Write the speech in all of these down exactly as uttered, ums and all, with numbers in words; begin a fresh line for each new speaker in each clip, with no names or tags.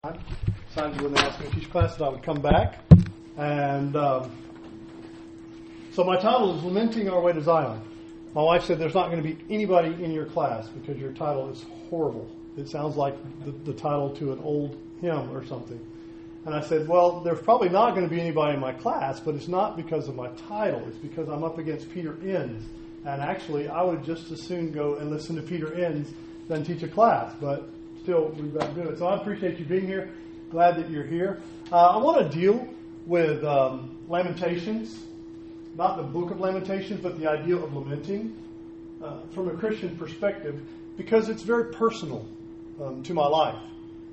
I decided when they asked me to teach class that I would come back. And um, so my title is Lamenting Our Way to Zion. My wife said there's not going to be anybody in your class because your title is horrible. It sounds like the, the title to an old hymn or something. And I said, well, there's probably not going to be anybody in my class, but it's not because of my title. It's because I'm up against Peter Enns. And actually, I would just as soon go and listen to Peter Enns than teach a class. But still, we've got to do it. So I appreciate you being here. Glad that you're here. Uh, I want to deal with um, Lamentations, not the book of Lamentations, but the idea of lamenting uh, from a Christian perspective, because it's very personal um, to my life.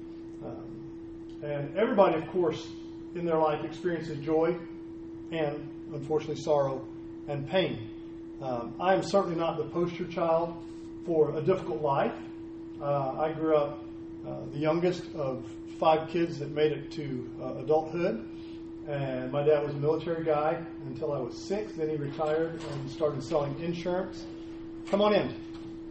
Um, and everybody, of course, in their life experiences joy and, unfortunately, sorrow and pain. Um, I am certainly not the poster child for a difficult life. Uh, I grew up uh, the youngest of five kids that made it to uh, adulthood. And my dad was a military guy until I was six. Then he retired and started selling insurance. Come on in.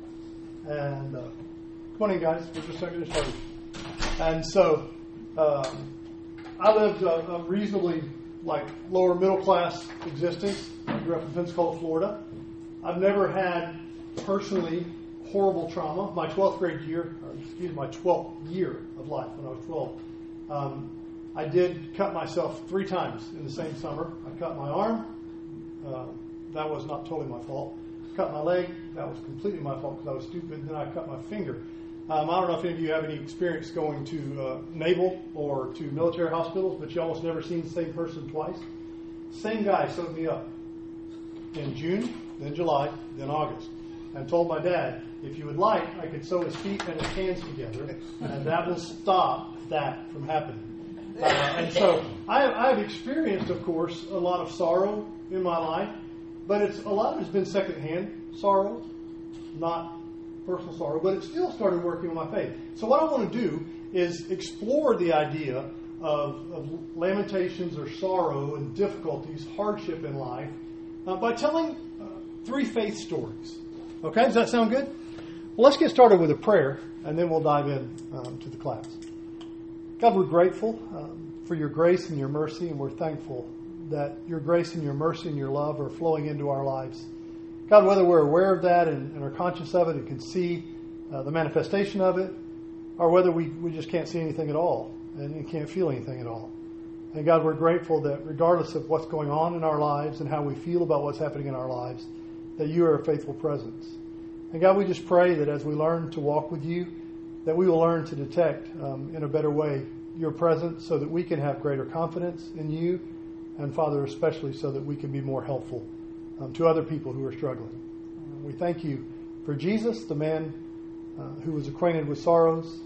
And uh, come on in, guys. We're just getting started. And so um, I lived a, a reasonably like lower middle class existence. I grew up in Pensacola, Florida. I've never had personally horrible trauma. My twelfth grade year, or excuse me, my twelfth year of life when I was twelve, um, I did cut myself three times in the same summer. I cut my arm. Uh, that was not totally my fault. Cut my leg. That was completely my fault because I was stupid. Then I cut my finger. Um, I don't know if any of you have any experience going to uh, naval or to military hospitals, but you almost never seen the same person twice. Same guy sewed me up in June, then July, then August, and told my dad, if you would like, I could sew his feet and his hands together, and that will stop that from happening. Uh, and so I, I've experienced, of course, a lot of sorrow in my life, but it's a lot of it's been secondhand sorrow, not personal sorrow, but it still started working on my faith. So what I want to do is explore the idea of, of lamentations or sorrow and difficulties, hardship in life, uh, by telling uh, three faith stories. Okay, does that sound good? Well, let's get started with a prayer, and then we'll dive in um, to the class. God, we're grateful um, for your grace and your mercy, and we're thankful that your grace and your mercy and your love are flowing into our lives. God, whether we're aware of that and, and are conscious of it and can see uh, the manifestation of it, or whether we, we just can't see anything at all and, and can't feel anything at all. And God, we're grateful that regardless of what's going on in our lives and how we feel about what's happening in our lives, that you are a faithful presence. And God, we just pray that as we learn to walk with you, that we will learn to detect um, in a better way your presence so that we can have greater confidence in you, and Father, especially so that we can be more helpful um, to other people who are struggling. Uh, we thank you for Jesus, the man uh, who was acquainted with sorrows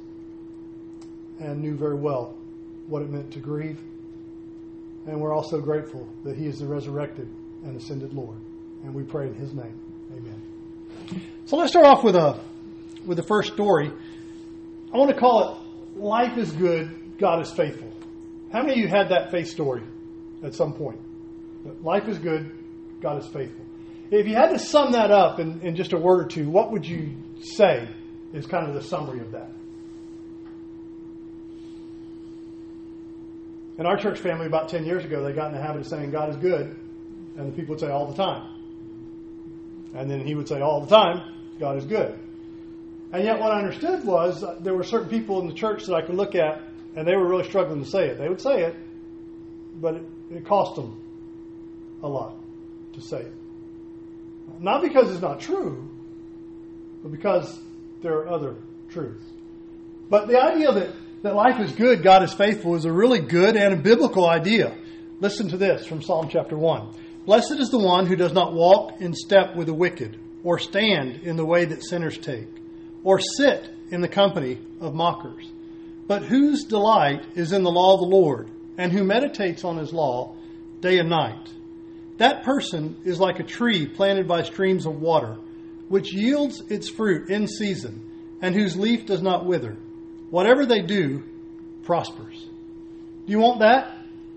and knew very well what it meant to grieve. And we're also grateful that he is the resurrected and ascended Lord. And we pray in his name. Amen. So let's start off with a with the first story. I want to call it Life is Good, God is Faithful. How many of you had that faith story at some point? Life is good, God is faithful. If you had to sum that up in, in just a word or two, what would you say is kind of the summary of that? In our church family about ten years ago, they got in the habit of saying God is good, and the people would say all the time. And then he would say all the time, God is good. And yet what I understood was uh, there were certain people in the church that I could look at, and they were really struggling to say it. They would say it, but it, it cost them a lot to say it. Not because it's not true, but because there are other truths. But the idea that, that life is good, God is faithful, is a really good and a biblical idea. Listen to this from Psalm chapter one. Blessed is the one who does not walk in step with the wicked, or stand in the way that sinners take, or sit in the company of mockers, but whose delight is in the law of the Lord, and who meditates on his law day and night. That person is like a tree planted by streams of water, which yields its fruit in season, and whose leaf does not wither. Whatever they do prospers. Do you want that?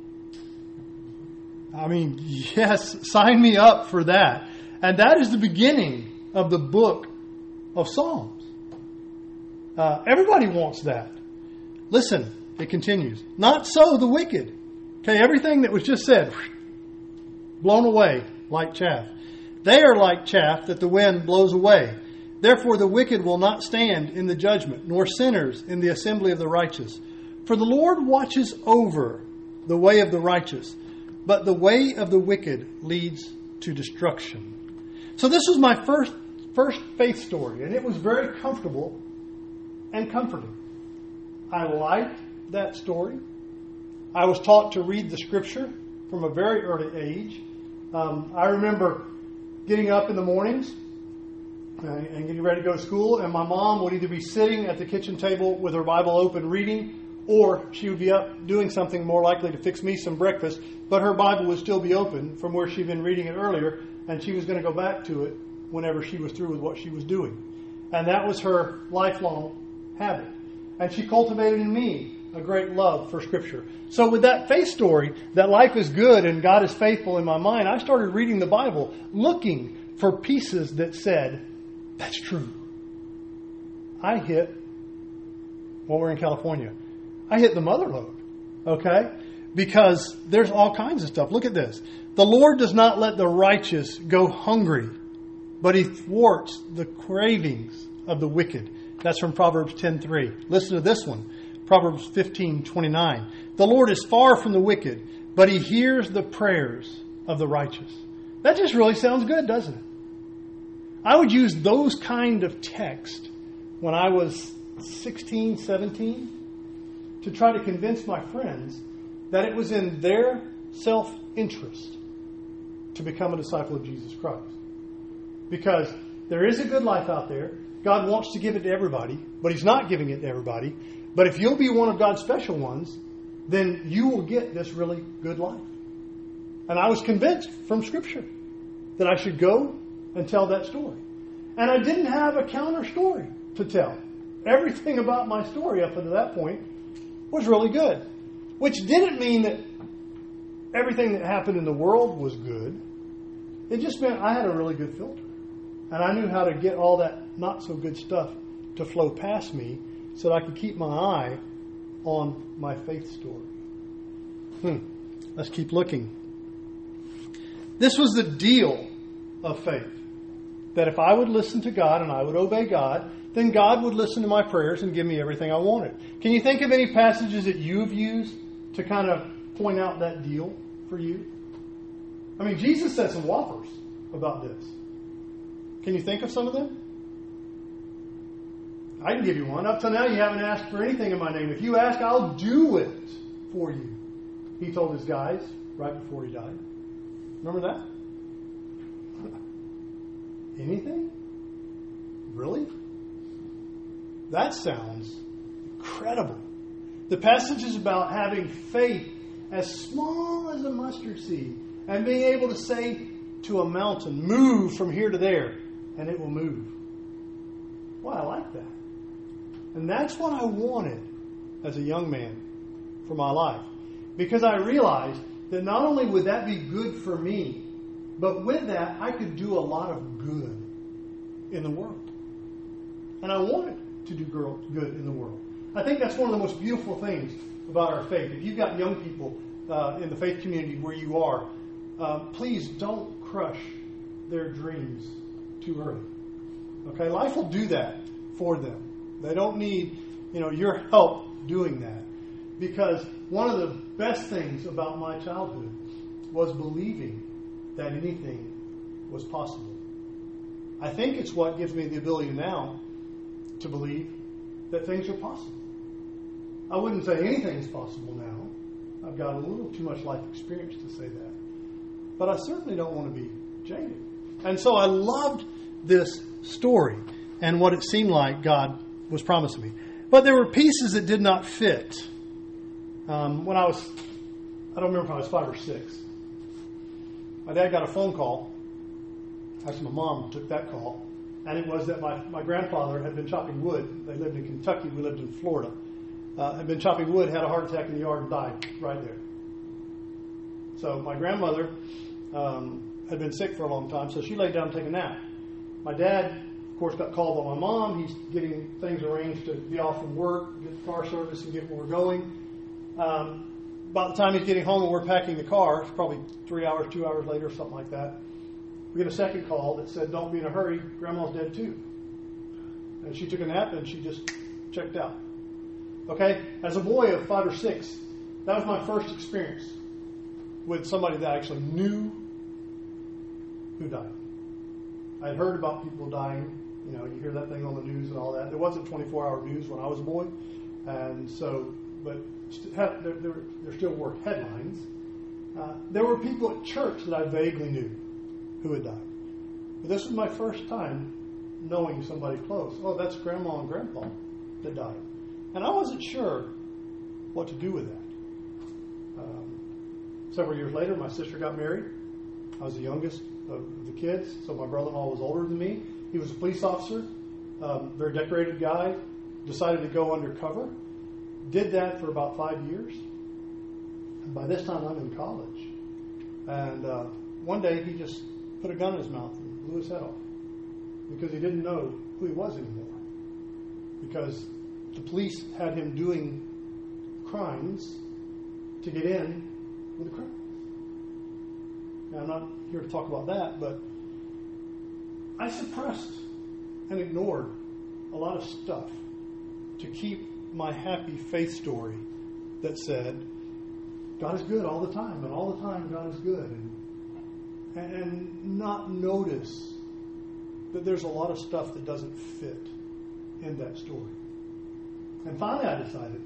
I mean, yes, sign me up for that. And that is the beginning of the book of Psalms. Uh, everybody wants that. Listen, it continues. Not so the wicked. Okay, everything that was just said, blown away like chaff. They are like chaff that the wind blows away. Therefore the wicked will not stand in the judgment, nor sinners in the assembly of the righteous. For the Lord watches over the way of the righteous, but the way of the wicked leads to destruction. So this was my first first faith story, and it was very comfortable and comforting. I liked that story. I was taught to read the Scripture from a very early age. Um, I remember getting up in the mornings and getting ready to go to school, and my mom would either be sitting at the kitchen table with her Bible open reading, or she would be up doing something more likely to fix me some breakfast, but her Bible would still be open from where she'd been reading it earlier, and she was going to go back to it whenever she was through with what she was doing. And that was her lifelong habit. And she cultivated in me a great love for Scripture. So with that faith story, that life is good and God is faithful in my mind, I started reading the Bible looking for pieces that said, that's true. I hit, well, we're in California, I hit the mother lode, okay? Because there's all kinds of stuff. Look at this. The Lord does not let the righteous go hungry, but He thwarts the cravings of the wicked. That's from Proverbs ten three. Listen to this one. Proverbs fifteen twenty-nine. The Lord is far from the wicked, but He hears the prayers of the righteous. That just really sounds good, doesn't it? I would use those kind of text when I was sixteen, seventeen to try to convince my friends that it was in their self-interest to become a disciple of Jesus Christ. Because there is a good life out there. God wants to give it to everybody, but He's not giving it to everybody. But if you'll be one of God's special ones, then you will get this really good life. And I was convinced from Scripture that I should go and tell that story. And I didn't have a counter story to tell. Everything about my story up until that point was really good. Which didn't mean that everything that happened in the world was good. It just meant I had a really good filter. And I knew how to get all that not so good stuff to flow past me so that I could keep my eye on my faith story. Hmm. Let's keep looking. This was the deal of faith. That if I would listen to God and I would obey God, then God would listen to my prayers and give me everything I wanted. Can you think of any passages that you've used to kind of point out that deal for you? I mean, Jesus said some whoppers about this. Can you think of some of them? I can give you one. Up till now, you haven't asked for anything in my name. If you ask, I'll do it for you. He told his guys right before he died. Remember that? Anything? Really? That sounds incredible. The passage is about having faith as small as a mustard seed and being able to say to a mountain, move from here to there, and it will move. Well, I like that. And that's what I wanted as a young man for my life. Because I realized that not only would that be good for me, but with that, I could do a lot of good in the world. And I wanted to do good in the world. I think that's one of the most beautiful things about our faith. If you've got young people uh, in the faith community where you are, uh, please don't crush their dreams too early. Okay, life will do that for them. They don't need, you know, your help doing that. Because one of the best things about my childhood was believing that anything was possible. I think it's what gives me the ability now to believe that things are possible. I wouldn't say anything is possible now. I've got a little too much life experience to say that. But I certainly don't want to be jaded. And so I loved this story and what it seemed like God was promising me. But there were pieces that did not fit. Um, when I was, I don't remember if I was five or six. My dad got a phone call. Actually, my mom took that call. And it was that my, my grandfather had been chopping wood. They lived in Kentucky. We lived in Florida. Uh, had been chopping wood, had a heart attack in the yard, and died right there. So my grandmother um, had been sick for a long time, so she laid down to take a nap. My dad, of course, got called by my mom. He's getting things arranged to be off from work, get car service, and get where we're going. Um, by the time he's getting home and we're packing the car, it's probably three hours, two hours later, something like that, we get a second call that said, don't be in a hurry, Grandma's dead too. And she took a nap and she just checked out. Okay? As a boy of five or six, that was my first experience with somebody that I actually knew who died. I had heard about people dying. You know, you hear that thing on the news and all that. There wasn't twenty-four hour news when I was a boy. And so, but there, there, there still were headlines. Uh, there were people at church that I vaguely knew who had died. But this was my first time knowing somebody close. Oh, that's Grandma and Grandpa that died. And I wasn't sure what to do with that. Um, several years later, my sister got married. I was the youngest of the kids, so my brother-in-law was older than me. He was a police officer, um, very decorated guy, decided to go undercover. Did that for about five years. And by this time, I'm in college. And uh, one day, he just put a gun in his mouth and blew his head off because he didn't know who he was anymore. Because the police had him doing crimes to get in with a criminal. Now, I'm not here to talk about that, but I suppressed and ignored a lot of stuff to keep my happy faith story that said God is good all the time, and all the time God is good, and, and not notice that there's a lot of stuff that doesn't fit in that story. And finally I decided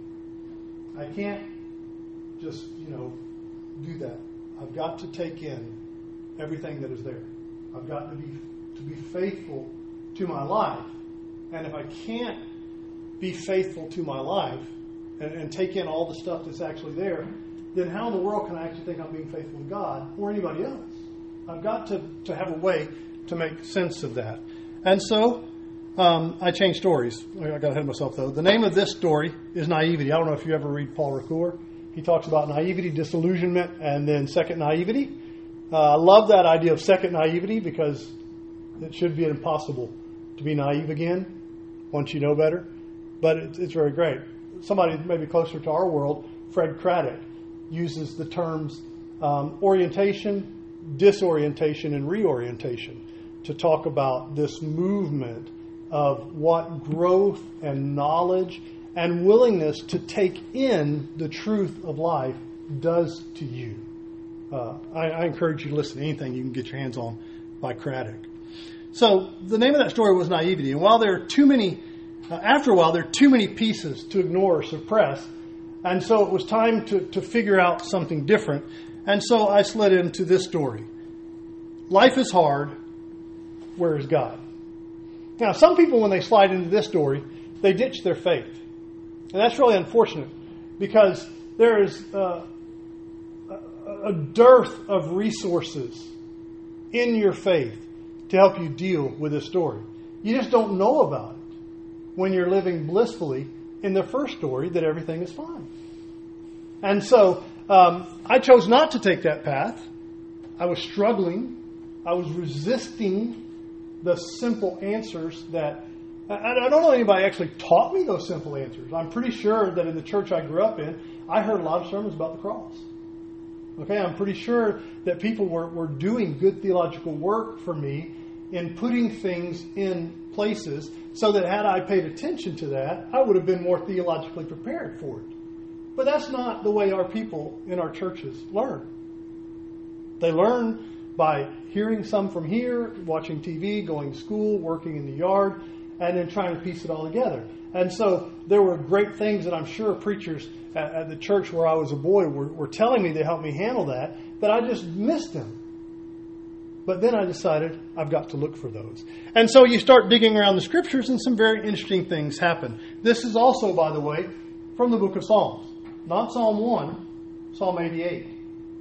I can't just, you know, do that. I've got to take in everything that is there. I've got to be to be faithful to my life. And if I can't be faithful to my life and, and take in all the stuff that's actually there, then how in the world can I actually think I'm being faithful to God or anybody else? I've got to, to have a way to make sense of that. And so um, I changed stories. I got ahead of myself, though. The name of this story is Naivety. I don't know if you ever read Paul Ricoeur. He talks about naivety, disillusionment, and then second naivety. Uh, I love that idea of second naivety because it should be impossible to be naive again once you know better. But it's, it's very great. Somebody maybe closer to our world, Fred Craddock, uses the terms um, orientation, disorientation, and reorientation to talk about this movement of what growth and knowledge and willingness to take in the truth of life does to you. Uh, I, I encourage you to listen to anything you can get your hands on by Craddock. So the name of that story was Naivety. And while there are too many, uh, after a while, there are too many pieces to ignore or suppress. And so it was time to, to figure out something different. And so I slid into this story. Life is hard. Where is God? Now, some people, when they slide into this story, they ditch their faith. And that's really unfortunate because there is uh, a, a dearth of resources in your faith to help you deal with this story. You just don't know about it when you're living blissfully in the first story that everything is fine. And so um, I chose not to take that path. I was struggling. I was resisting the simple answers that... I don't know anybody actually taught me those simple answers. I'm pretty sure that in the church I grew up in, I heard a lot of sermons about the cross. Okay, I'm pretty sure that people were, were doing good theological work for me in putting things in places so that had I paid attention to that, I would have been more theologically prepared for it. But that's not the way our people in our churches learn. They learn by hearing some from here, watching T V, going to school, working in the yard, and then trying to piece it all together. And so there were great things that I'm sure preachers at, at the church where I was a boy were, were telling me to help me handle that, but I just missed them. But then I decided I've got to look for those. And so you start digging around the scriptures and some very interesting things happen. This is also, by the way, from the book of Psalms. Not Psalm one, Psalm eighty-eight.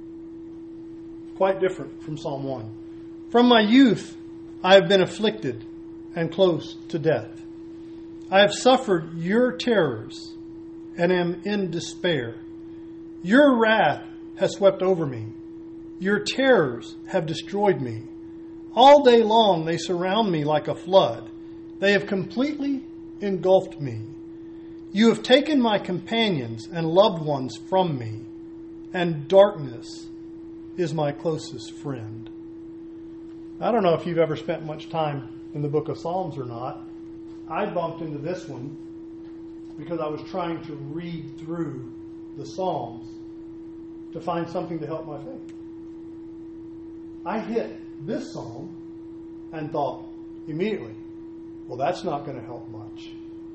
Quite different from Psalm one. From my youth I have been afflicted and close to death. I have suffered your terrors and am in despair. Your wrath has swept over me. Your terrors have destroyed me. All day long they surround me like a flood. They have completely engulfed me. You have taken my companions and loved ones from me, and darkness is my closest friend. I don't know if you've ever spent much time in the book of Psalms or not. I bumped into this one because I was trying to read through the Psalms to find something to help my faith. I hit this psalm and thought immediately, well, that's not going to help much.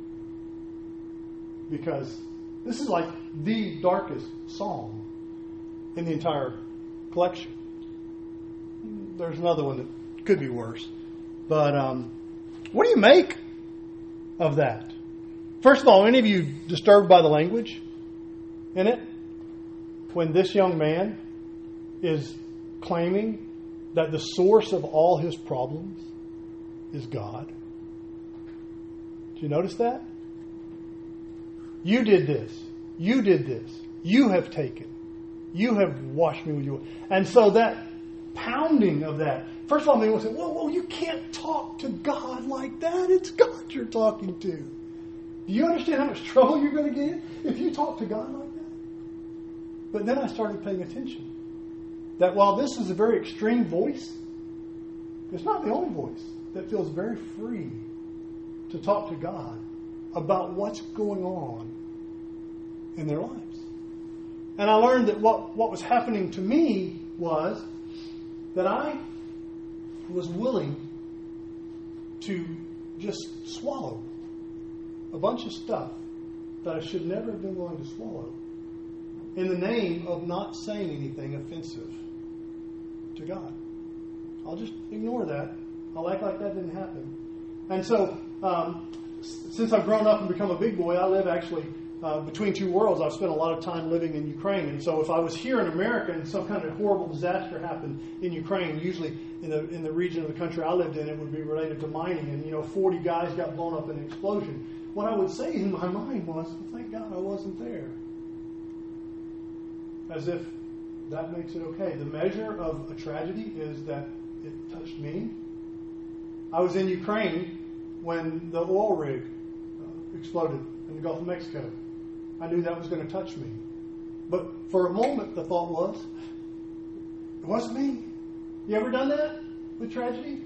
Because this is like the darkest psalm in the entire collection. There's another one that could be worse. But um, what do you make of that? First of all, any of you disturbed by the language in it? When this young man is claiming that the source of all his problems is God. Do you notice that? You did this. You did this. You have taken. You have washed me with your... And so that pounding of that. First of all, people will say, whoa, whoa, you can't talk to God like that. It's God you're talking to. Do you understand how much trouble you're going to get if you talk to God like that? But then I started paying attention. That while this is a very extreme voice, it's not the only voice that feels very free to talk to God about what's going on in their lives. And I learned that what, what was happening to me was that I was willing to just swallow a bunch of stuff that I should never have been willing to swallow in the name of not saying anything offensive to God. I'll just ignore that. I'll act like that didn't happen. And so, um, since I've grown up and become a big boy, I live actually uh, between two worlds. I've spent a lot of time living in Ukraine. And so if I was here in America and some kind of horrible disaster happened in Ukraine, usually in the in the region of the country I lived in, it would be related to mining. And, you know, forty guys got blown up in an explosion. What I would say in my mind was, well, thank God I wasn't there. As if that makes it okay. The measure of a tragedy is that it touched me. I was in Ukraine when the oil rig uh, exploded in the Gulf of Mexico. I knew that was going to touch me. But for a moment, the thought was, it wasn't me. You ever done that with tragedy?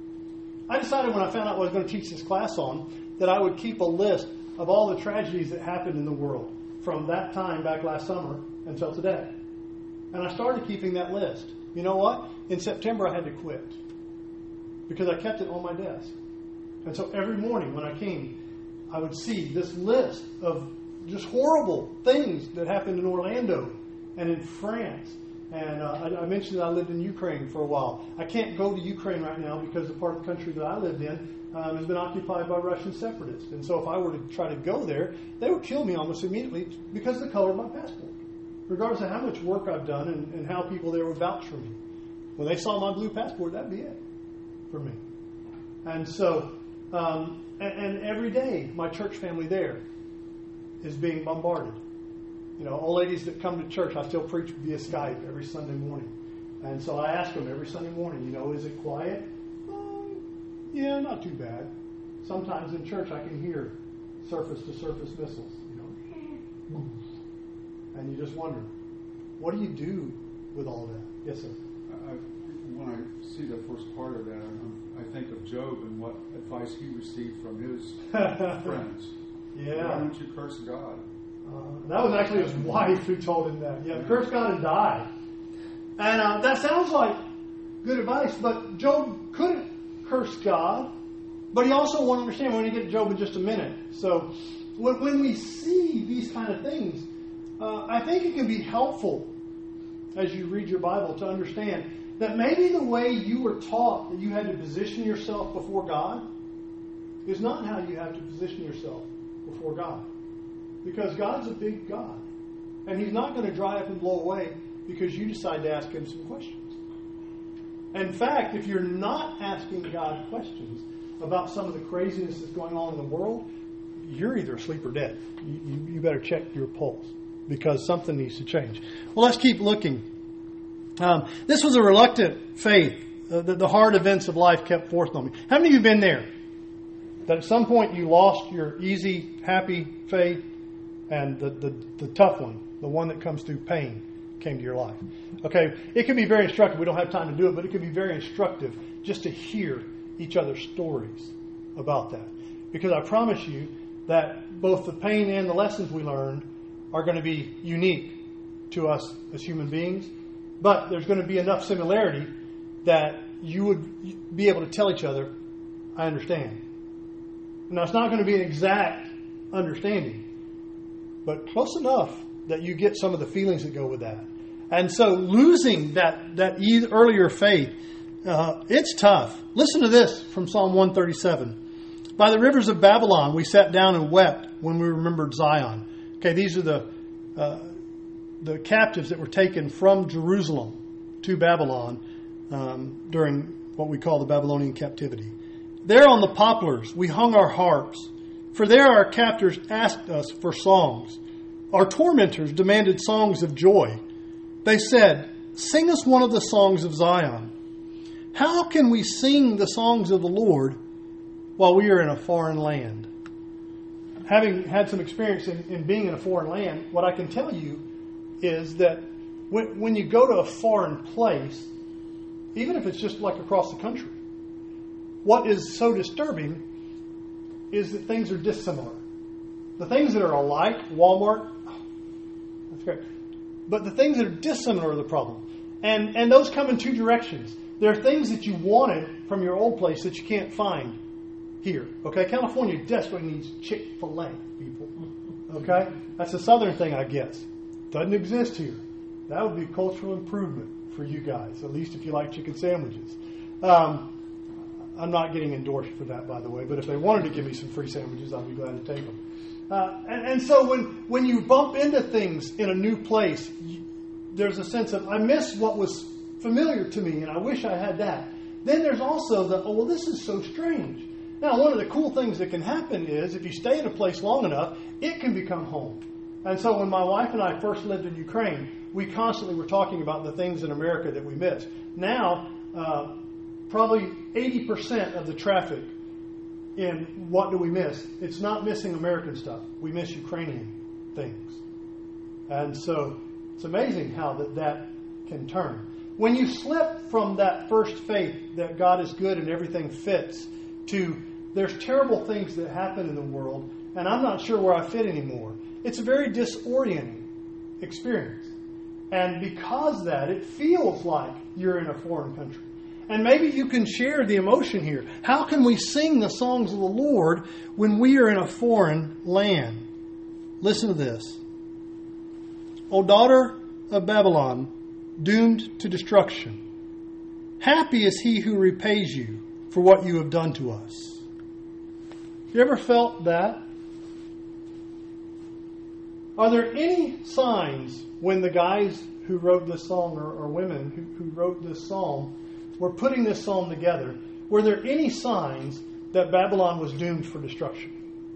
I decided when I found out what I was going to teach this class on, that I would keep a list of all the tragedies that happened in the world from that time back last summer until today. And I started keeping that list. You know what? In September, I had to quit because I kept it on my desk. And so every morning when I came, I would see this list of just horrible things that happened in Orlando and in France. And uh, I, I mentioned that I lived in Ukraine for a while. I can't go to Ukraine right now because the part of the country that I lived in um, has been occupied by Russian separatists. And so if I were to try to go there, they would kill me almost immediately because of the color of my passport, regardless of how much work I've done and, and how people there would vouch for me. When they saw my blue passport, that'd be it for me. And so, um, and, and every day, my church family there is being bombarded. You know, old ladies that come to church, I still preach via Skype every Sunday morning. And so I ask them every Sunday morning, you know, is it quiet? Um, yeah, not too bad. Sometimes in church I can hear surface-to-surface missiles, you know. And you just wonder, what do you do with all that? Yes, sir.
I, when I see the first part of that, I, I think of Job and what advice he received from his friends.
Yeah.
Why don't you curse God?
Uh, that was actually his wife who told him that. Yeah, curse God and die. And uh, that sounds like good advice, but Job couldn't curse God. But he also won't understand. We're going to get to Job in just a minute. So when, when we see these kind of things, uh, I think it can be helpful as you read your Bible to understand that maybe the way you were taught that you had to position yourself before God is not how you have to position yourself before God. Because God's a big God. And He's not going to dry up and blow away because you decide to ask Him some questions. In fact, if you're not asking God questions about some of the craziness that's going on in the world, you're either asleep or dead. You, you, you better check your pulse because something needs to change. Well, let's keep looking. Um, this was a reluctant faith uh, that the hard events of life kept forth on me. How many of you have been there? That at some point you lost your easy, happy faith, and the, the, the tough one, the one that comes through pain, came to your life. Okay, it can be very instructive. We don't have time to do it, but it can be very instructive just to hear each other's stories about that. Because I promise you that both the pain and the lessons we learned are going to be unique to us as human beings, but there's going to be enough similarity that you would be able to tell each other, I understand. Now, it's not going to be an exact understanding, but close enough that you get some of the feelings that go with that. And so losing that, that earlier faith, uh, it's tough. Listen to this from Psalm one thirty-seven. By the rivers of Babylon, we sat down and wept when we remembered Zion. Okay, these are the uh, the captives that were taken from Jerusalem to Babylon um, during what we call the Babylonian captivity. There on the poplars, we hung our harps, for there our captors asked us for songs. Our tormentors demanded songs of joy. They said, sing us one of the songs of Zion. How can we sing the songs of the Lord while we are in a foreign land? Having had some experience in, in being in a foreign land, what I can tell you is that when, when you go to a foreign place, even if it's just like across the country, what is so disturbing is that things are dissimilar. The things that are alike, Walmart, oh, that's great. But the things that are dissimilar are the problem. And and those come in two directions. There are things that you wanted from your old place that you can't find here. Okay, California desperately needs Chick-fil-A, people. Okay? That's a southern thing, I guess. Doesn't exist here. That would be a cultural improvement for you guys, at least if you like chicken sandwiches. Um, I'm not getting endorsed for that, by the way, but if they wanted to give me some free sandwiches, I'd be glad to take them. Uh, and, and so when, when you bump into things in a new place, you, there's a sense of, I miss what was familiar to me, and I wish I had that. Then there's also the, oh, well, this is so strange. Now, one of the cool things that can happen is, if you stay in a place long enough, it can become home. And so when my wife and I first lived in Ukraine, we constantly were talking about the things in America that we missed. Now, uh, probably eighty percent of the traffic in what do we miss, it's not missing American stuff. We miss Ukrainian things. And so it's amazing how that, that can turn. When you slip from that first faith that God is good and everything fits to there's terrible things that happen in the world and I'm not sure where I fit anymore, it's a very disorienting experience. And because of that, it feels like you're in a foreign country. And maybe you can share the emotion here. How can we sing the songs of the Lord when we are in a foreign land? Listen to this. O daughter of Babylon, doomed to destruction, happy is he who repays you for what you have done to us. You ever felt that? Are there any signs when the guys who wrote this song, or, or women who, who wrote this psalm, were putting this psalm together, were there any signs that Babylon was doomed for destruction?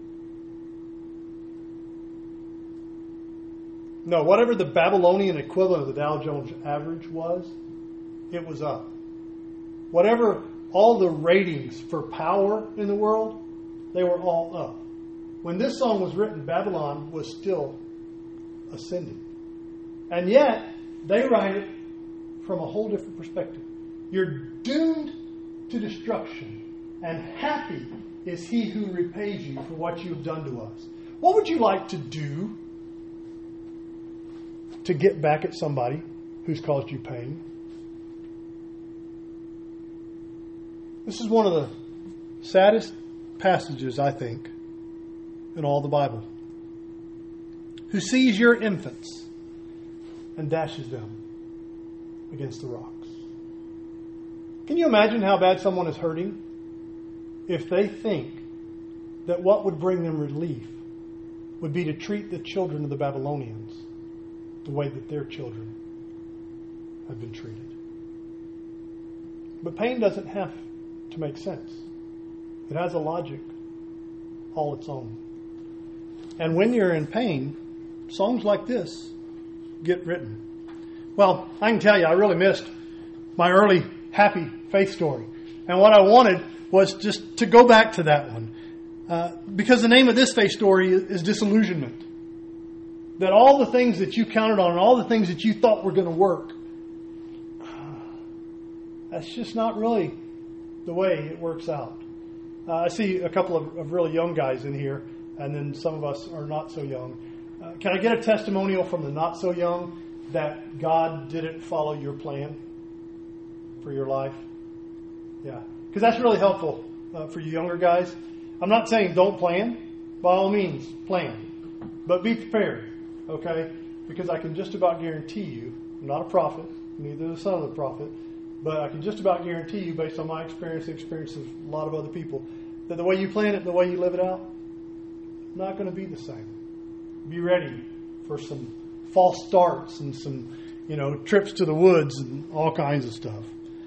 No, whatever the Babylonian equivalent of the Dow Jones average was, it was up. Whatever all the ratings for power in the world, they were all up. When this song was written, Babylon was still ascending. And yet, they write it from a whole different perspective. You're doomed to destruction, and happy is he who repays you for what you have done to us. What would you like to do to get back at somebody who's caused you pain? This is one of the saddest passages, I think, in all the Bible. Who sees your infants and dashes them against the rocks. Can you imagine how bad someone is hurting if they think that what would bring them relief would be to treat the children of the Babylonians the way that their children have been treated? But pain doesn't have to make sense. It has a logic all its own. And when you're in pain, songs like this get written. Well, I can tell you, I really missed my early happy faith story. And what I wanted was just to go back to that one Uh, because the name of this faith story is, is disillusionment. That all the things that you counted on and all the things that you thought were going to work, that's just not really the way it works out. Uh, I see a couple of, of really young guys in here, and then some of us are not so young. Uh, can I get a testimonial from the not so young that God didn't follow your plan for your life? Yeah, because that's really helpful uh, for you younger guys. I'm not saying don't plan. By all means, plan. But be prepared, okay? Because I can just about guarantee you, I'm not a prophet, neither the son of the prophet, but I can just about guarantee you, based on my experience, the experience of a lot of other people, that the way you plan it, the way you live it out, not going to be the same. Be ready for some false starts and some, you know, trips to the woods and all kinds of stuff.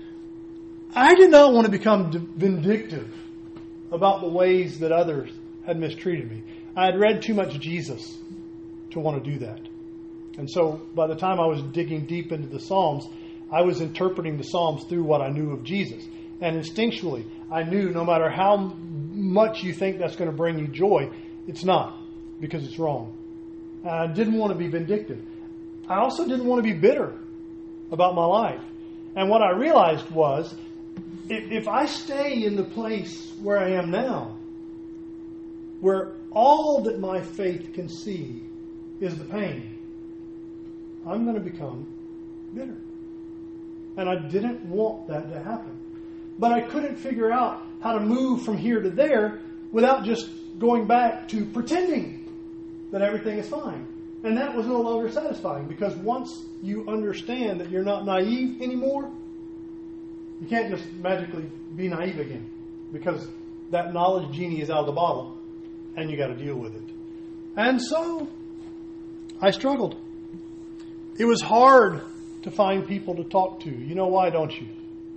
I did not want to become vindictive about the ways that others had mistreated me. I had read too much Jesus to want to do that. And so by the time I was digging deep into the Psalms, I was interpreting the Psalms through what I knew of Jesus. And instinctually, I knew no matter how much you think that's going to bring you joy, it's not, because it's wrong. I didn't want to be vindictive. I also didn't want to be bitter about my life. And what I realized was, if, if I stay in the place where I am now, where all that my faith can see is the pain, I'm going to become bitter. And I didn't want that to happen. But I couldn't figure out how to move from here to there without just going back to pretending that everything is fine. And that was no longer satisfying, because once you understand that you're not naive anymore, you can't just magically be naive again, because that knowledge genie is out of the bottle and you got to deal with it. And so I struggled. It was hard to find people to talk to. You know why, don't you?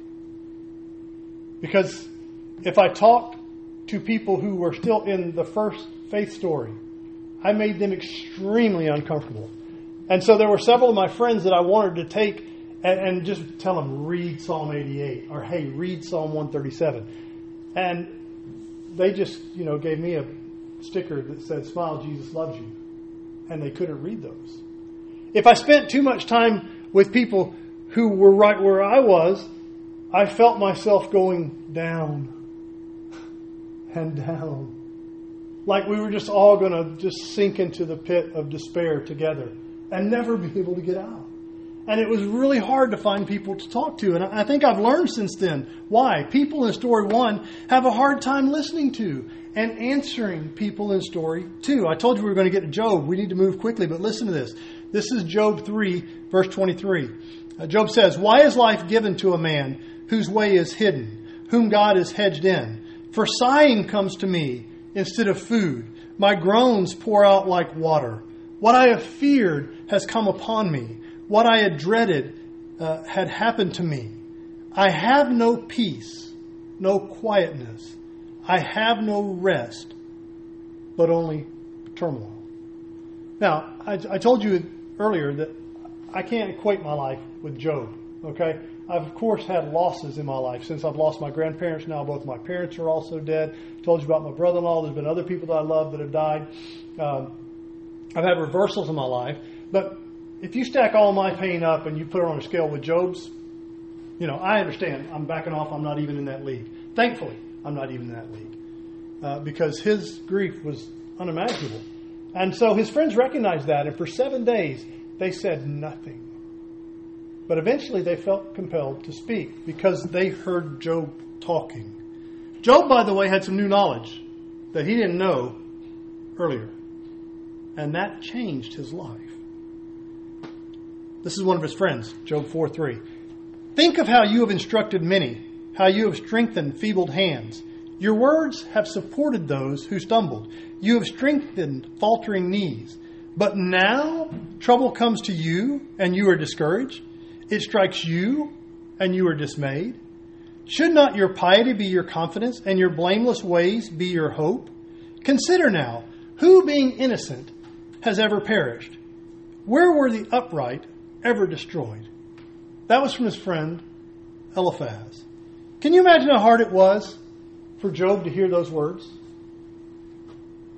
Because if I talked to people who were still in the first faith story, I made them extremely uncomfortable. And so there were several of my friends that I wanted to take and, and just tell them, read Psalm eighty-eight, or hey, read Psalm one thirty-seven. And they just, you know, gave me a sticker that said, smile, Jesus loves you. And they couldn't read those. If I spent too much time with people who were right where I was, I felt myself going down and down. Like we were just all going to just sink into the pit of despair together and never be able to get out. And it was really hard to find people to talk to. And I think I've learned since then why. People in story one have a hard time listening to and answering people in story two. I told you we were going to get to Job. We need to move quickly, but listen to this. This is Job three, verse twenty-three. Uh, Job says, why is life given to a man whose way is hidden, whom God has hedged in? For sighing comes to me instead of food. My groans pour out like water. What I have feared has come upon me. What I had dreaded uh, had happened to me. I have no peace, no quietness. I have no rest, but only turmoil. Now, I, I told you earlier that I can't equate my life with Job, okay? I've, of course, had losses in my life. Since I've lost my grandparents now, both my parents are also dead. I told you about my brother-in-law. There's been other people that I love that have died. Um, I've had reversals in my life. But if you stack all my pain up and you put it on a scale with Job's, you know, I understand. I'm backing off. I'm not even in that league. Thankfully, I'm not even in that league. Uh, because his grief was unimaginable. And so his friends recognized that. And for seven days, they said nothing. But eventually they felt compelled to speak because they heard Job talking. Job, by the way, had some new knowledge that he didn't know earlier. And that changed his life. This is one of his friends, Job four three. Think of how you have instructed many, how you have strengthened feeble hands. Your words have supported those who stumbled. You have strengthened faltering knees. But now trouble comes to you and you are discouraged. It strikes you and you are dismayed. Should not your piety be your confidence and your blameless ways be your hope? Consider now, who being innocent has ever perished? Where were the upright ever destroyed? That was from his friend Eliphaz. Can you imagine how hard it was for Job to hear those words?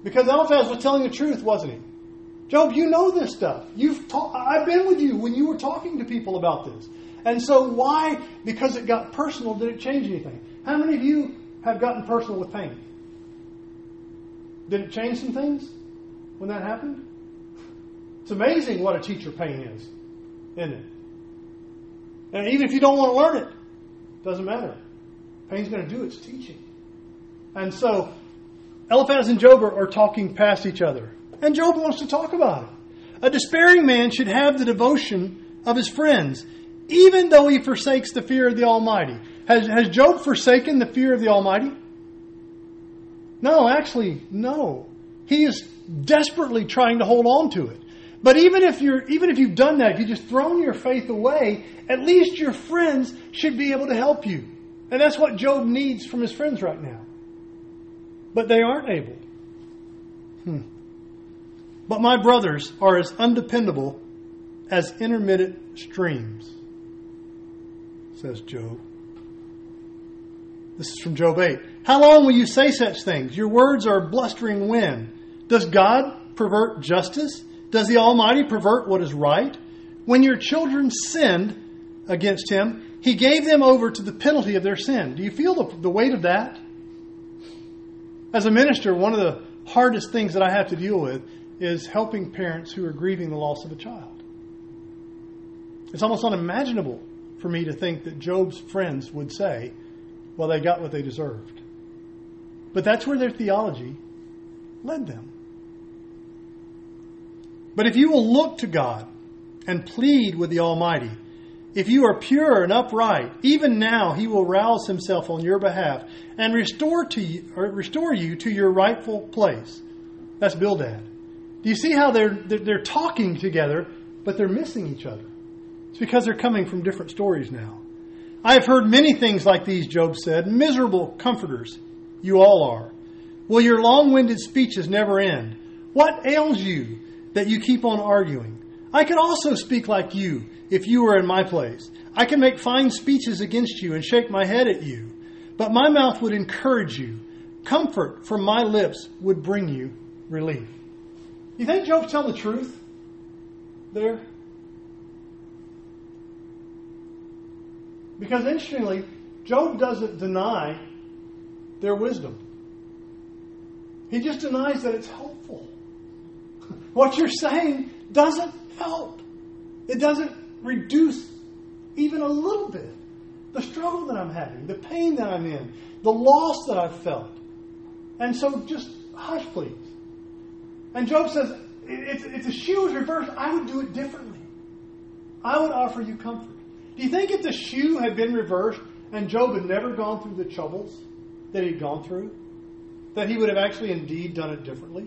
Because Eliphaz was telling the truth, wasn't he? Job, you know this stuff. You've ta- I've been with you when you were talking to people about this. And so why, because it got personal, did it change anything? How many of you have gotten personal with pain? Did it change some things when that happened? It's amazing what a teacher pain is, isn't it? And even if you don't want to learn it, it doesn't matter. Pain's going to do its teaching. And so Eliphaz and Job are, are talking past each other. And Job wants to talk about it. A despairing man should have the devotion of his friends, even though he forsakes the fear of the Almighty. Has, has Job forsaken the fear of the Almighty? No, actually, no. He is desperately trying to hold on to it. But even if you're, even if you've done that, if you've just thrown your faith away, at least your friends should be able to help you. And that's what Job needs from his friends right now. But they aren't able. Hmm. But my brothers are as undependable as intermittent streams, says Job. This is from Job eight. How long will you say such things? Your words are blustering wind. Does God pervert justice? Does the Almighty pervert what is right? When your children sinned against Him, He gave them over to the penalty of their sin. Do you feel the, the weight of that? As a minister, one of the hardest things that I have to deal with is helping parents who are grieving the loss of a child. It's almost unimaginable for me to think that Job's friends would say, well, they got what they deserved. But that's where their theology led them. But if you will look to God and plead with the Almighty, if you are pure and upright, even now He will rouse Himself on your behalf and restore to you, or restore you to your rightful place. That's Bildad. Do you see how they're they're talking together, but they're missing each other? It's because they're coming from different stories now. I have heard many things like these, Job said. Miserable comforters, you all are. Will your long-winded speeches never end? What ails you that you keep on arguing? I could also speak like you if you were in my place. I can make fine speeches against you and shake my head at you. But my mouth would encourage you. Comfort from my lips would bring you relief. You think Job's telling the truth there? Because interestingly, Job doesn't deny their wisdom. He just denies that it's helpful. What you're saying doesn't help. It doesn't reduce even a little bit the struggle that I'm having, the pain that I'm in, the loss that I've felt. And so just hush, please. And Job says, if, if the shoe was reversed, I would do it differently. I would offer you comfort. Do you think if the shoe had been reversed and Job had never gone through the troubles that he'd gone through, that he would have actually indeed done it differently?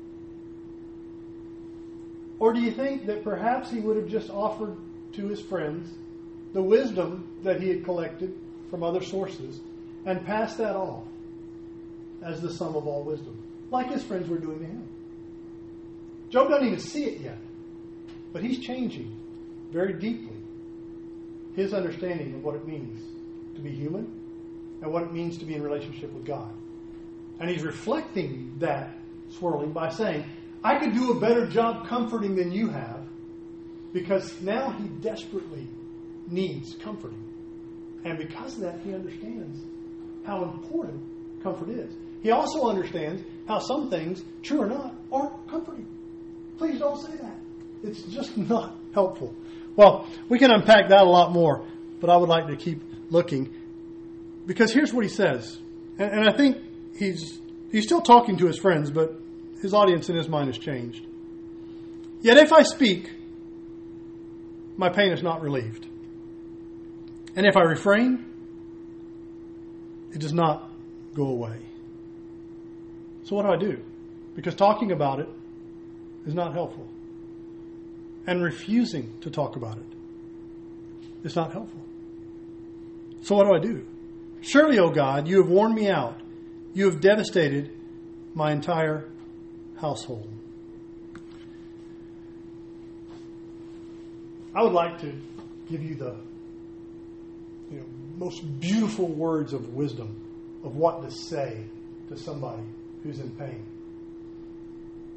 Or do you think that perhaps he would have just offered to his friends the wisdom that he had collected from other sources and passed that off as the sum of all wisdom, like his friends were doing to him? Job doesn't even see it yet, but he's changing very deeply his understanding of what it means to be human and what it means to be in relationship with God. And he's reflecting that swirling by saying, I could do a better job comforting than you have, because now he desperately needs comforting. And because of that, he understands how important comfort is. He also understands how some things, true or not, aren't comforting. Please don't say that. It's just not helpful. Well, we can unpack that a lot more, but I would like to keep looking. Because here's what he says. And, and I think he's he's still talking to his friends, but his audience in his mind has changed. Yet if I speak, my pain is not relieved. And if I refrain, it does not go away. So what do I do? Because talking about it is not helpful. And refusing to talk about it is not helpful. So what do I do? Surely, O God, you have worn me out. You have devastated my entire household. I would like to give you the you know, most beautiful words of wisdom of what to say to somebody who's in pain.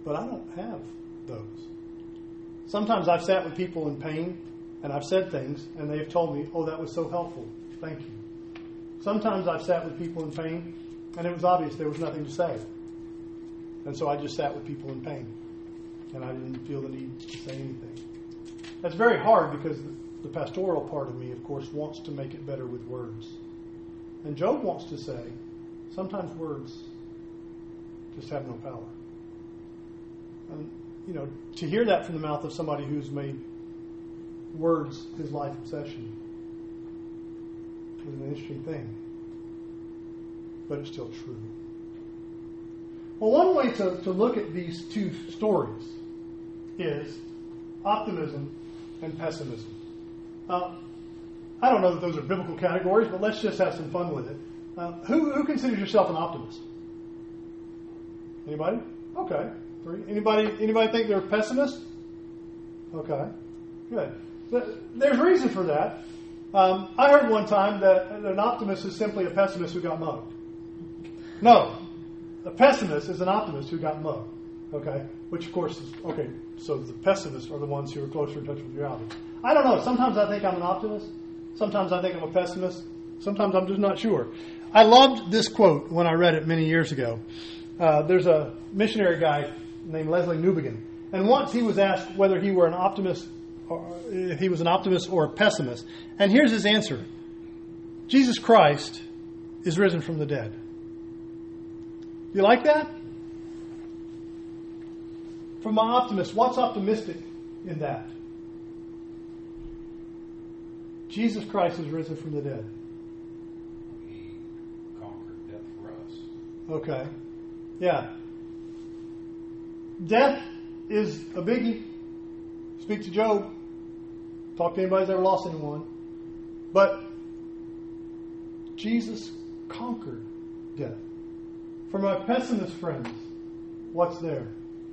but I don't have those. Sometimes I've sat with people in pain, and I've said things, and they've told me, oh, that was so helpful. Thank you. Sometimes I've sat with people in pain, and it was obvious there was nothing to say. And so I just sat with people in pain, and I didn't feel the need to say anything. That's very hard because the pastoral part of me, of course, wants to make it better with words. And Job wants to say, sometimes words just have no power. And, you know, to hear that from the mouth of somebody who's made words his life obsession is an interesting thing. But it's still true. Well, one way to, to look at these two stories is optimism and pessimism. Uh, I don't know that those are biblical categories, but let's just have some fun with it. Uh, who, who considers yourself an optimist? Anybody? Okay. Three. Anybody? Anybody think they're a pessimist? Okay. Good. There's reason for that. Um, I heard one time that an optimist is simply a pessimist who got mugged. No. A pessimist is an optimist who got mugged. Okay? Which, of course, is, okay, so the pessimists are the ones who are closer in touch with reality. I don't know. Sometimes I think I'm an optimist. Sometimes I think I'm a pessimist. Sometimes I'm just not sure. I loved this quote when I read it many years ago. Uh, there's a missionary guy named Leslie Newbegin. And once he was asked whether he were an optimist or if he was an optimist or a pessimist. And here's his answer. Jesus Christ is risen from the dead. You like that? From an optimist, what's optimistic in that? Jesus Christ is risen from the dead.
He conquered death for us.
Okay. Yeah. Death is a biggie. Speak to Job. Talk to anybody who's ever lost anyone. But Jesus conquered death. For my pessimist friends, what's there?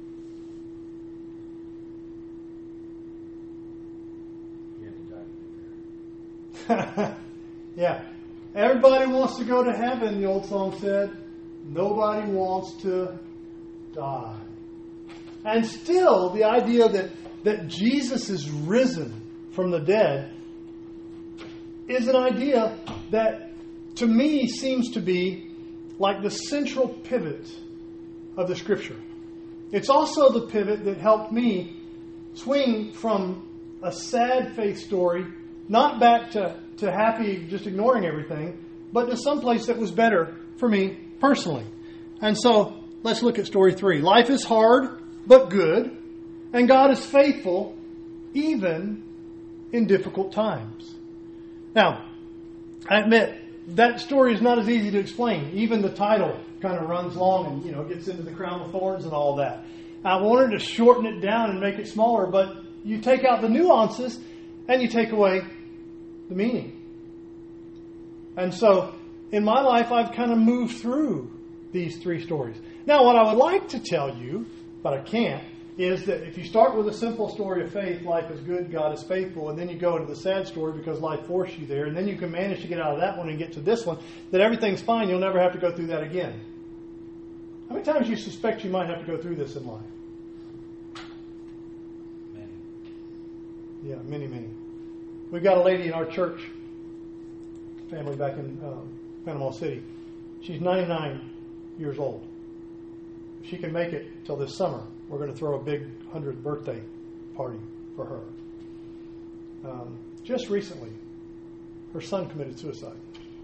He had to die to get there.
Yeah. Everybody wants to go to heaven, the old song said. Nobody wants to die. And still, the idea that, that Jesus is risen from the dead is an idea that, to me, seems to be like the central pivot of the Scripture. It's also the pivot that helped me swing from a sad faith story, not back to, to happy, just ignoring everything, but to someplace that was better for me personally. And so, let's look at story three. Life is hard, but good, and God is faithful even in difficult times. Now, I admit, that story is not as easy to explain. Even the title kind of runs long and, you know, gets into the crown of thorns and all that. I wanted to shorten it down and make it smaller, but you take out the nuances and you take away the meaning. And so, in my life, I've kind of moved through these three stories. Now, what I would like to tell you, but I can't, is that if you start with a simple story of faith, life is good, God is faithful, and then you go into the sad story because life forced you there, and then you can manage to get out of that one and get to this one, that everything's fine, you'll never have to go through that again. How many times do you suspect you might have to go through this in life?
Many.
Yeah, many, many. We've got a lady in our church family back in um, Panama City. She's ninety-nine years old. If she can make it till this summer, we're going to throw a big hundredth birthday party for her. Um, just recently, her son committed suicide.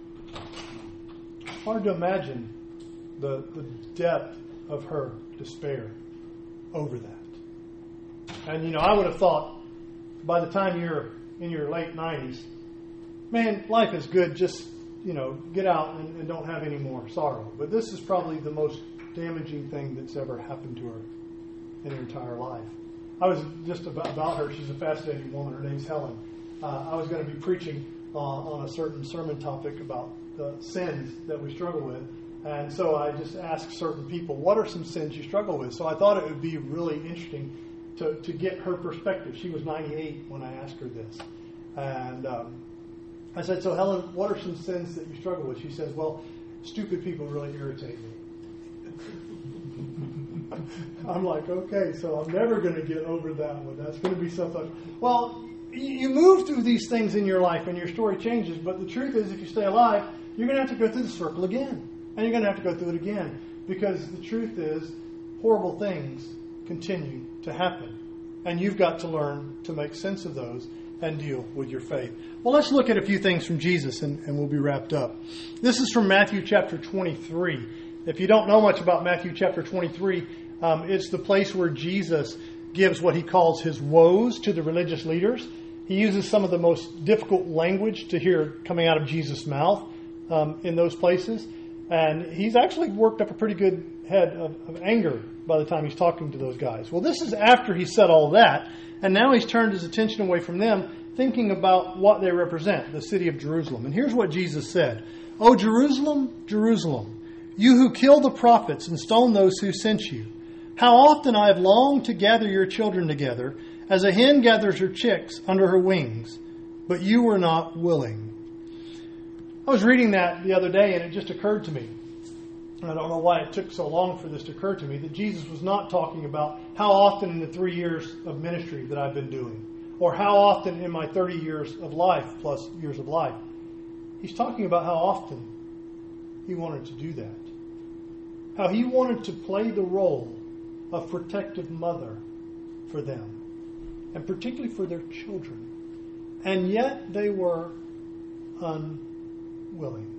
Hard to imagine the, the depth of her despair over that. And, you know, I would have thought by the time you're in your late nineties, man, life is good, just, you know, get out and, and don't have any more sorrow. But this is probably the most damaging thing that's ever happened to her in her entire life. I was just about, about her. She's a fascinating woman. Her name's Helen. Uh, I was going to be preaching uh, on a certain sermon topic about the sins that we struggle with. And so I just asked certain people, what are some sins you struggle with? So I thought it would be really interesting to, to get her perspective. She was ninety-eight when I asked her this. And um, I said, so Helen, what are some sins that you struggle with? She says, well, stupid people really irritate me. I'm like, okay, so I'm never going to get over that one. That's going to be something. Well, you move through these things in your life and your story changes, but the truth is if you stay alive, you're going to have to go through the circle again. And you're going to have to go through it again. Because the truth is, horrible things continue to happen. And you've got to learn to make sense of those and deal with your faith. Well, let's look at a few things from Jesus and, and we'll be wrapped up. This is from Matthew chapter twenty-three. If you don't know much about Matthew chapter twenty-three, um, it's the place where Jesus gives what he calls his woes to the religious leaders. He uses some of the most difficult language to hear coming out of Jesus' mouth um, in those places. And he's actually worked up a pretty good head of, of anger by the time he's talking to those guys. Well, this is after he said all that. And now he's turned his attention away from them, thinking about what they represent, the city of Jerusalem. And here's what Jesus said. "O Jerusalem, Jerusalem, you who kill the prophets and stone those who sent you. How often I have longed to gather your children together, as a hen gathers her chicks under her wings, but you were not willing." I was reading that the other day and it just occurred to me. I don't know why it took so long for this to occur to me, that Jesus was not talking about how often in the three years of ministry that I've been doing, or how often in my thirty years of life plus years of life. He's talking about how often he wanted to do that. How he wanted to play the role of protective mother for them, and particularly for their children. And yet they were unwilling.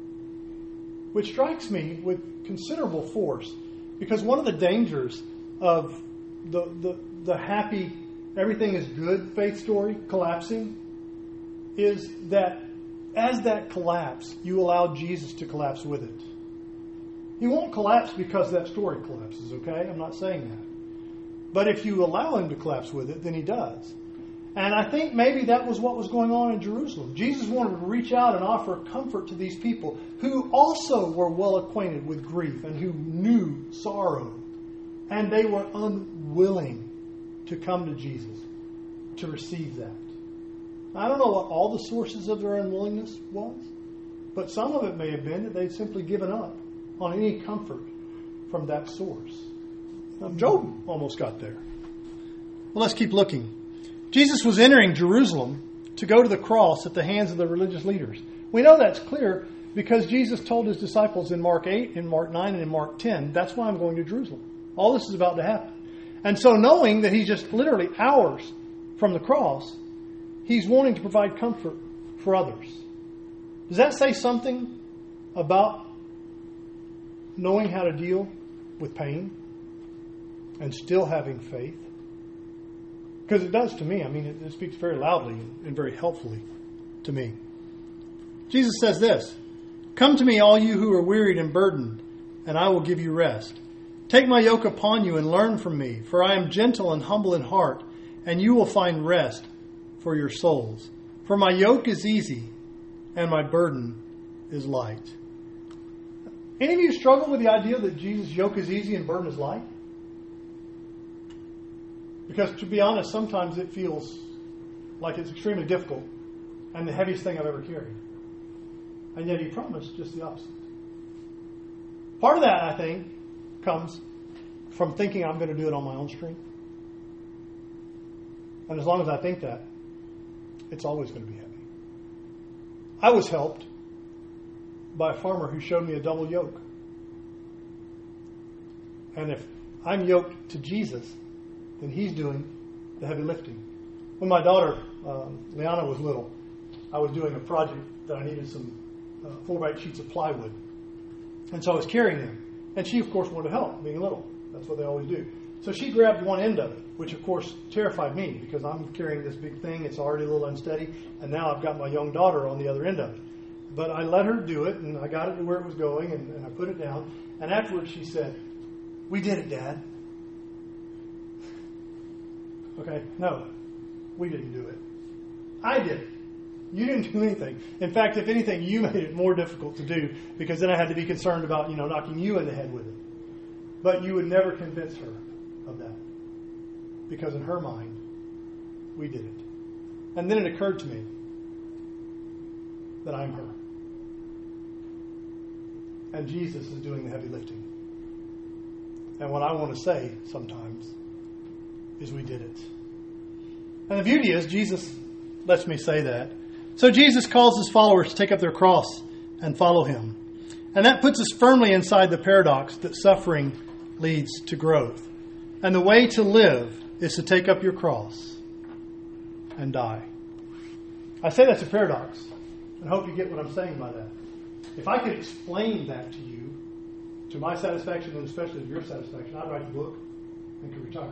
Which strikes me with considerable force, because one of the dangers of the, the, the happy, everything is good faith story collapsing is that as that collapse, you allow Jesus to collapse with it. He won't collapse because that story collapses, okay? I'm not saying that. But if you allow him to collapse with it, then he does. And I think maybe that was what was going on in Jerusalem. Jesus wanted to reach out and offer comfort to these people who also were well acquainted with grief and who knew sorrow. And they were unwilling to come to Jesus to receive that. I don't know what all the sources of their unwillingness was, but some of it may have been that they'd simply given up on any comfort from that source. Now, Job almost got there. Well, let's keep looking. Jesus was entering Jerusalem to go to the cross at the hands of the religious leaders. We know that's clear because Jesus told his disciples in Mark eight, in Mark nine, and in Mark ten, that's why I'm going to Jerusalem. All this is about to happen. And so knowing that he's just literally hours from the cross, he's wanting to provide comfort for others. Does that say something about knowing how to deal with pain and still having faith? Because it does to me. I mean, it, it speaks very loudly and very helpfully to me. Jesus says this, "Come to me, all you who are wearied and burdened, and I will give you rest. Take my yoke upon you and learn from me, for I am gentle and humble in heart, and you will find rest for your souls. For my yoke is easy, and my burden is light." Any of you struggle with the idea that Jesus' yoke is easy and burden is light? Because to be honest, sometimes it feels like it's extremely difficult and the heaviest thing I've ever carried. And yet he promised just the opposite. Part of that, I think, comes from thinking I'm going to do it on my own strength. And as long as I think that, it's always going to be heavy. I was helped by a farmer who showed me a double yoke. And if I'm yoked to Jesus, then he's doing the heavy lifting. When my daughter, um, Liana, was little, I was doing a project that I needed some uh, four by eight sheets of plywood. And so I was carrying them. And she, of course, wanted to help, being little. That's what they always do. So she grabbed one end of it, which, of course, terrified me because I'm carrying this big thing. It's already a little unsteady. And now I've got my young daughter on the other end of it. But I let her do it, and I got it to where it was going, and, and I put it down. And afterwards she said, "We did it, Dad." Okay, no, we didn't do it. I did it. You didn't do anything. In fact, if anything, you made it more difficult to do because then I had to be concerned about, you know, knocking you in the head with it. But you would never convince her of that because in her mind, we did it. And then it occurred to me that I'm her. And Jesus is doing the heavy lifting. And what I want to say sometimes is we did it. And the beauty is, Jesus lets me say that. So Jesus calls his followers to take up their cross and follow him. And that puts us firmly inside the paradox that suffering leads to growth. And the way to live is to take up your cross and die. I say that's a paradox. And I hope you get what I'm saying by that. If I could explain that to you, to my satisfaction and especially to your satisfaction, I'd write the book and could retire.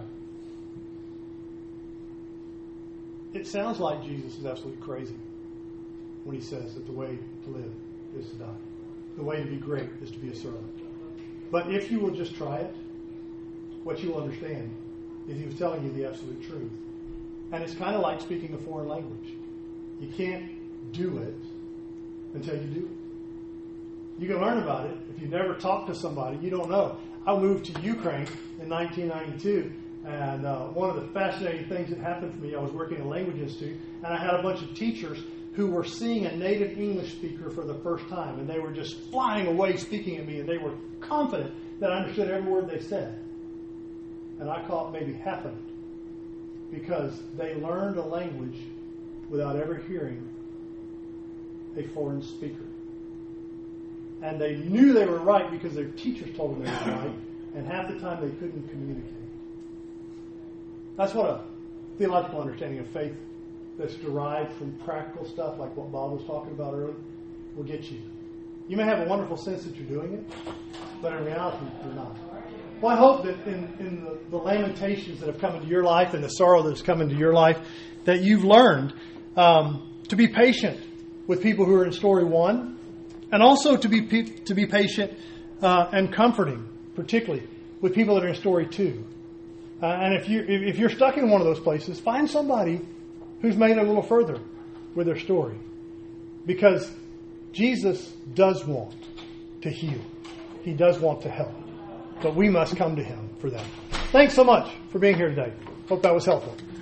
It sounds like Jesus is absolutely crazy when he says that the way to live is to die. The way to be great is to be a servant. But if you will just try it, what you will understand is he was telling you the absolute truth. And it's kind of like speaking a foreign language. You can't do it until you do it. You can learn about it. If you've never talked to somebody, you don't know. I moved to Ukraine in nineteen ninety-two, and uh, one of the fascinating things that happened for me, I was working at a language institute, and I had a bunch of teachers who were seeing a native English speaker for the first time, and they were just flying away speaking at me, and they were confident that I understood every word they said. And I caught maybe half of it, because they learned a language without ever hearing a foreign speaker. And they knew they were right because their teachers told them they were right, and half the time they couldn't communicate. That's what a theological understanding of faith that's derived from practical stuff like what Bob was talking about earlier will get you. You may have a wonderful sense that you're doing it, but in reality, you're not. Well, I hope that in, in the, the lamentations that have come into your life and the sorrow that's come into your life, that you've learned um, to be patient with people who are in story one, and also to be to be patient uh, and comforting, particularly with people that are in story two. Uh, and if you if you're stuck in one of those places, find somebody who's made it a little further with their story, because Jesus does want to heal. He does want to help, but we must come to him for that. Thanks so much for being here today. Hope that was helpful.